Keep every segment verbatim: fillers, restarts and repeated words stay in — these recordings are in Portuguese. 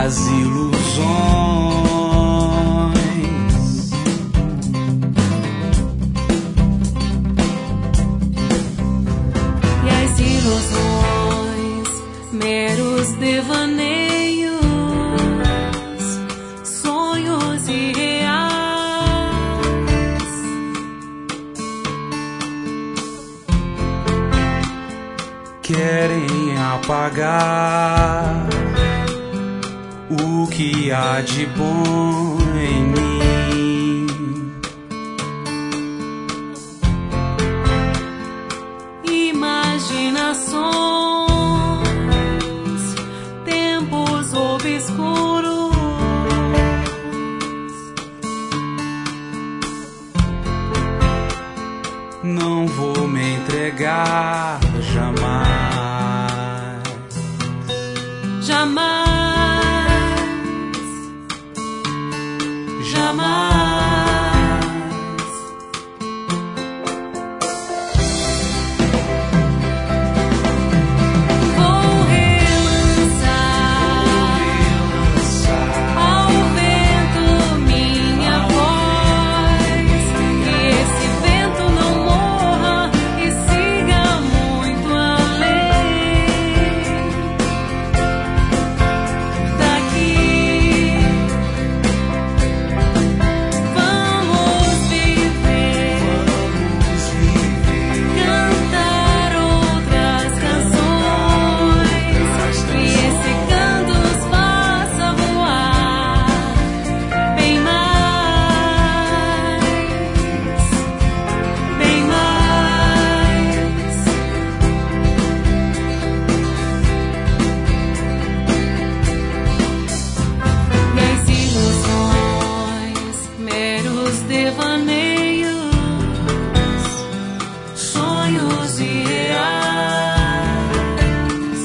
as ilusões. E as ilusões, meros devaneios, sonhos irreais, querem apagar o que há de bom em mim. Imaginações, tempos obscuros, Não vou me entregar jamais. jamais, jamais. Vou relançar ao vento minha voz, que esse vento não morra e siga muito além daqui. Vamos viver, cantar outras canções, e esse canto nos faça voar bem mais, bem mais. E as ilusões, meros devaneios, sonhos irreais,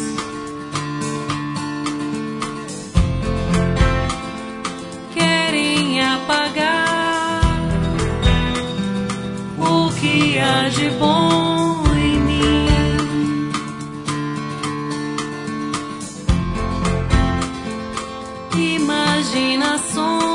querem apagar o que há de bom em mim. Imaginações,